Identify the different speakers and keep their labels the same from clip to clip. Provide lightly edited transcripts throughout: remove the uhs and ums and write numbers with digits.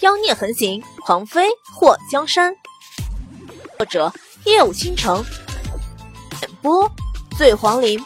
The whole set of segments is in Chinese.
Speaker 1: 妖孽横行，狂妃祸江山。作者：夜舞倾城，演播：醉黄林。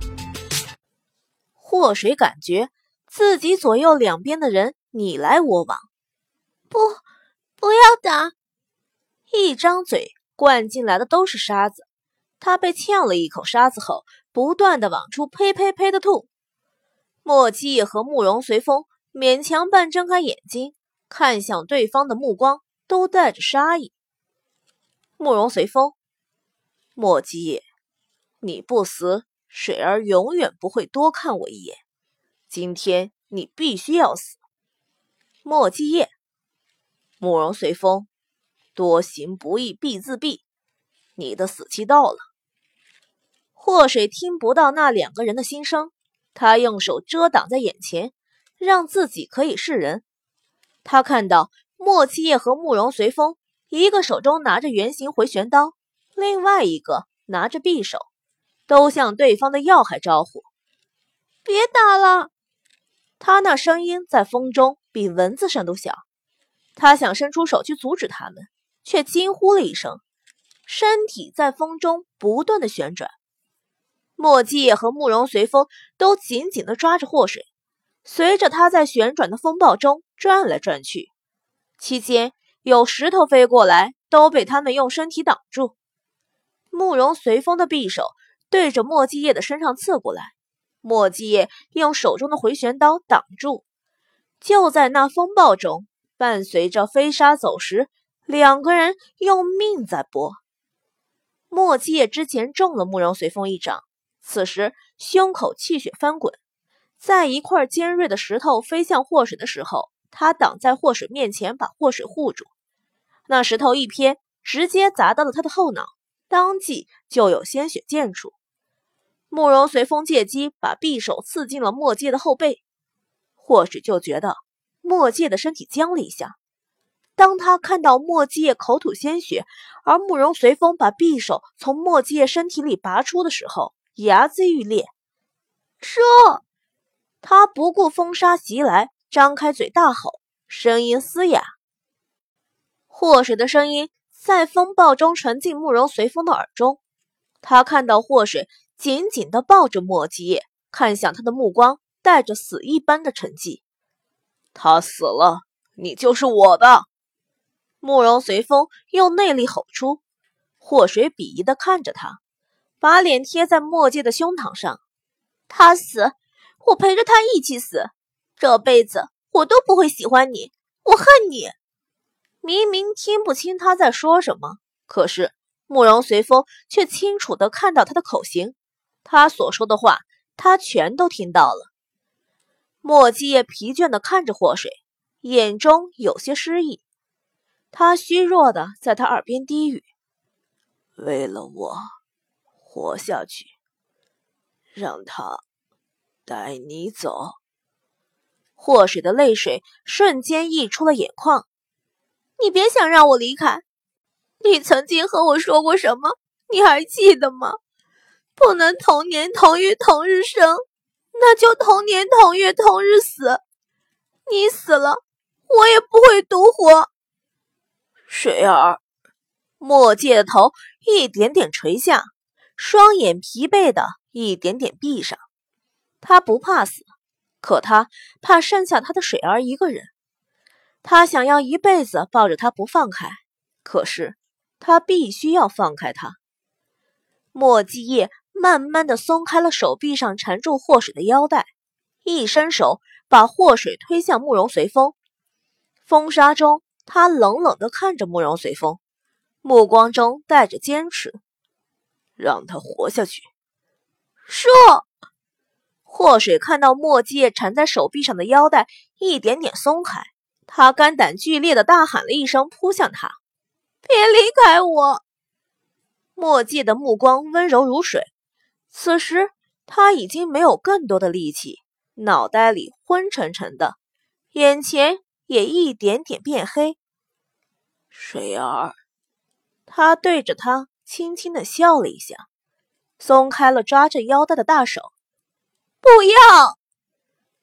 Speaker 1: 祸水感觉自己左右两边的人你来我往，
Speaker 2: 不要打！
Speaker 1: 一张嘴灌进来的都是沙子，他被呛了一口沙子后，不断的往出呸呸呸的吐。莫七夜和慕容随风勉强半睁开眼睛，看向对方的目光都带着杀意。慕容随风，莫七夜，你不死，水儿永远不会多看我一眼。今天你必须要死。莫七夜，慕容随风，多行不义必自毙，你的死期到了。祸水听不到那两个人的心声，他用手遮挡在眼前，让自己可以示人。他看到莫七夜和慕容随风，一个手中拿着圆形回旋刀，另外一个拿着匕首，都向对方的要害招呼：
Speaker 2: 别打了！
Speaker 1: 他那声音在风中比蚊子声都小。他想伸出手去阻止他们，却惊呼了一声，身体在风中不断的旋转。莫七夜和慕容随风都紧紧地抓着祸水，随着他在旋转的风暴中转来转去，期间有石头飞过来，都被他们用身体挡住。慕容随风的匕首对着莫七夜的身上刺过来，莫七夜用手中的回旋刀挡住。就在那风暴中，伴随着飞沙走石，两个人用命在搏。莫七夜之前中了慕容随风一掌，此时胸口气血翻滚，在一块尖锐的石头飞向祸水的时候，他挡在祸水面前，把祸水护住。那石头一偏，直接砸到了他的后脑，当即就有鲜血溅出。慕容随风借机把匕首刺进了莫七夜的后背，祸水就觉得莫七夜的身体僵了一下。当他看到莫七夜口吐鲜血，而慕容随风把匕首从莫七夜身体里拔出的时候，牙眦欲裂。
Speaker 2: 说！
Speaker 1: 他不顾风沙袭来，张开嘴大吼，声音嘶哑。祸水的声音在风暴中传进慕容随风的耳中。他看到祸水紧紧地抱着莫七夜，看向他的目光带着死一般的沉寂。他死了，你就是我的！慕容随风用内力吼出。祸水鄙夷地看着他，把脸贴在莫七夜的胸膛上。
Speaker 2: 他死，我陪着他一起死，这辈子我都不会喜欢你，我恨你！
Speaker 1: 明明听不清他在说什么，可是慕容随风却清楚地看到他的口型，他所说的话他全都听到了。莫七夜疲倦地看着祸水，眼中有些失意。他虚弱地在他耳边低语：为了我活下去，让他带你走。祸水的泪水瞬间溢出了眼眶。
Speaker 2: 你别想让我离开，你曾经和我说过什么？你还记得吗？不能同年同月同日生，那就同年同月同日死。你死了，我也不会独活。
Speaker 1: 水儿，莫七夜的头一点点垂下，双眼疲惫的一点点闭上。他不怕死，可他怕剩下他的水儿一个人。他想要一辈子抱着他不放开，可是他必须要放开他。莫七夜慢慢的松开了手臂上缠住祸水的腰带，一伸手把祸水推向慕容随风。风沙中，他冷冷地看着慕容随风，目光中带着坚持。让他活下去。
Speaker 2: 说！
Speaker 1: 祸水看到莫七夜缠在手臂上的腰带一点点松开，他肝胆剧烈地大喊了一声，扑向他。
Speaker 2: 别离开我！
Speaker 1: 莫七夜的目光温柔如水，此时他已经没有更多的力气，脑袋里昏沉沉的，眼前也一点点变黑。水儿，他对着他轻轻地笑了一下，松开了抓着腰带的大手。
Speaker 2: 不要！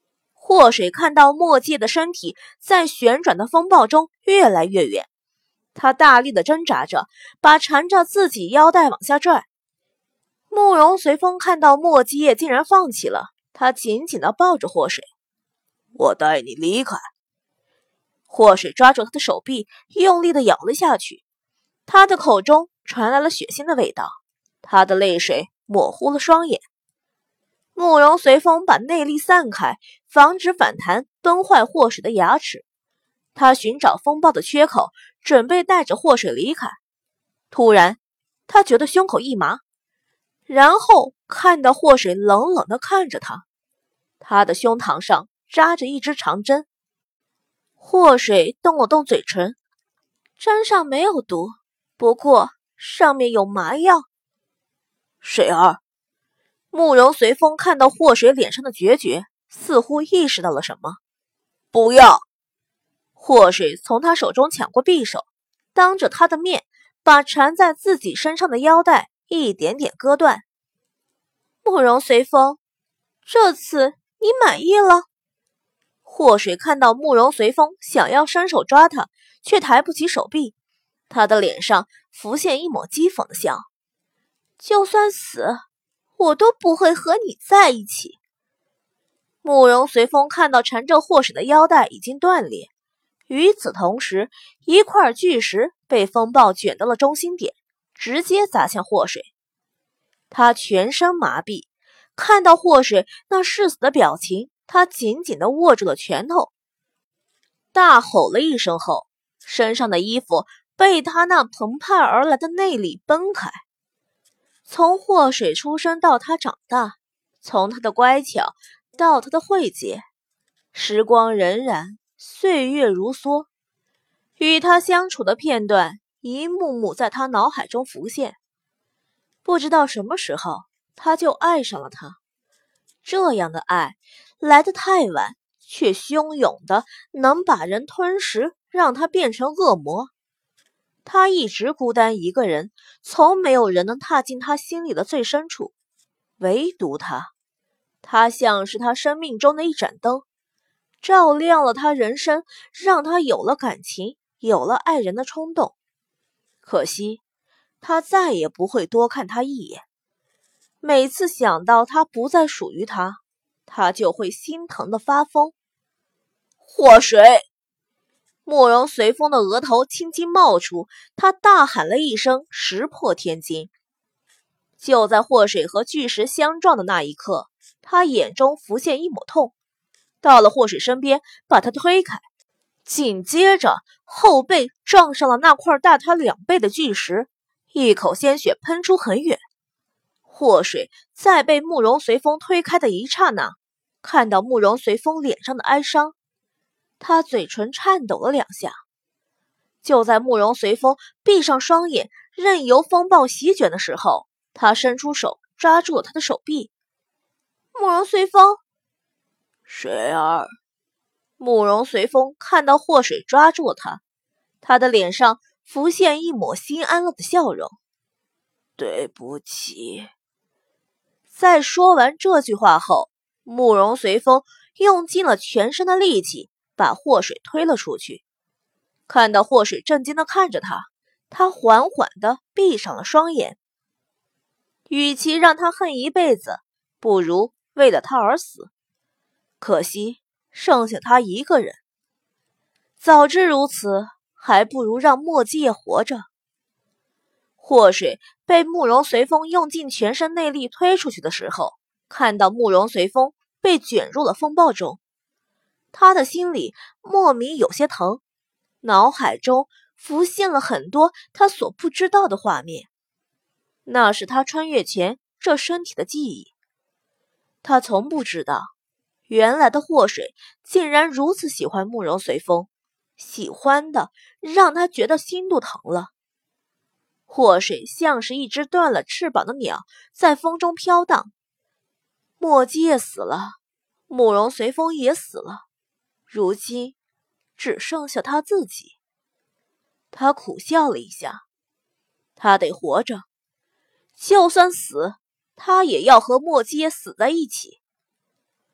Speaker 1: 祸水看到墨迹的身体在旋转的风暴中越来越远，他大力的挣扎着，把缠着自己腰带往下拽。慕容随风看到墨迹叶竟然放弃了，他紧紧地抱着祸水。我带你离开。祸水抓住他的手臂，用力地咬了下去，他的口中传来了血腥的味道，他的泪水模糊了双眼。慕容随风把内力散开，防止反弹崩坏祸水的牙齿。他寻找风暴的缺口，准备带着祸水离开。突然，他觉得胸口一麻，然后看到祸水冷冷地看着他，他的胸膛上扎着一支长针。祸水动了动嘴唇，针上没有毒，不过上面有麻药。水儿，慕容随风看到祸水脸上的决绝，似乎意识到了什么。不要！祸水从他手中抢过匕首，当着他的面把缠在自己身上的腰带一点点割断。慕容随风，这次你满意了？祸水看到慕容随风想要伸手抓他，却抬不起手臂，他的脸上浮现一抹讥讽的笑。就算死，我都不会和你在一起。慕容随风看到缠着祸水的腰带已经断裂，与此同时，一块巨石被风暴卷到了中心点，直接砸向祸水。他全身麻痹，看到祸水那誓死的表情，他紧紧地握住了拳头，大吼了一声后，身上的衣服被他那澎湃而来的内力崩开。从祸水出生到他长大，从他的乖巧到他的慧解，时光荏苒，岁月如梭，与他相处的片段一幕幕在他脑海中浮现。不知道什么时候，他就爱上了他。这样的爱来得太晚，却汹涌的能把人吞噬，让他变成恶魔。他一直孤单一个人，从没有人能踏进他心里的最深处，唯独他。他像是他生命中的一盏灯，照亮了他人生，让他有了感情，有了爱人的冲动。可惜，他再也不会多看他一眼。每次想到他不再属于他，他就会心疼的发疯。祸水！慕容随风的额头青筋冒出，他大喊了一声，石破天惊。就在祸水和巨石相撞的那一刻，他眼中浮现一抹痛，到了祸水身边，把他推开，紧接着后背撞上了那块大他2倍的巨石，一口鲜血喷出很远。祸水在被慕容随风推开的一刹那，看到慕容随风脸上的哀伤，他嘴唇颤抖了2下。就在慕容随风闭上双眼，任由风暴席卷的时候，他伸出手抓住了他的手臂。慕容随风，水儿。慕容随风看到祸水抓住了他，他的脸上浮现一抹心安了的笑容。对不起。在说完这句话后，慕容随风用尽了全身的力气，把祸水推了出去。看到祸水震惊地看着他，他缓缓地闭上了双眼。与其让他恨一辈子，不如为了他而死。可惜剩下他一个人。早知如此，还不如让墨迹也活着。祸水被慕容随风用尽全身内力推出去的时候，看到慕容随风被卷入了风暴中，他的心里莫名有些疼，脑海中浮现了很多他所不知道的画面，那是他穿越前这身体的记忆。他从不知道，原来的祸水竟然如此喜欢慕容随风，喜欢的让他觉得心都疼了。祸水像是一只断了翅膀的鸟，在风中飘荡。墨迹也死了，慕容随风也死了，如今只剩下他自己。他苦笑了一下，他得活着，就算死，他也要和墨迹也死在一起。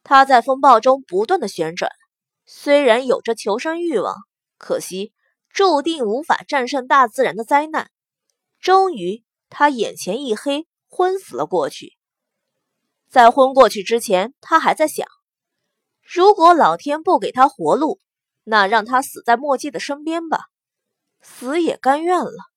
Speaker 1: 他在风暴中不断的旋转，虽然有着求生欲望，可惜注定无法战胜大自然的灾难。终于，他眼前一黑，昏死了过去。在昏过去之前，他还在想，如果老天不给他活路，那让他死在墨迹的身边吧，死也甘愿了。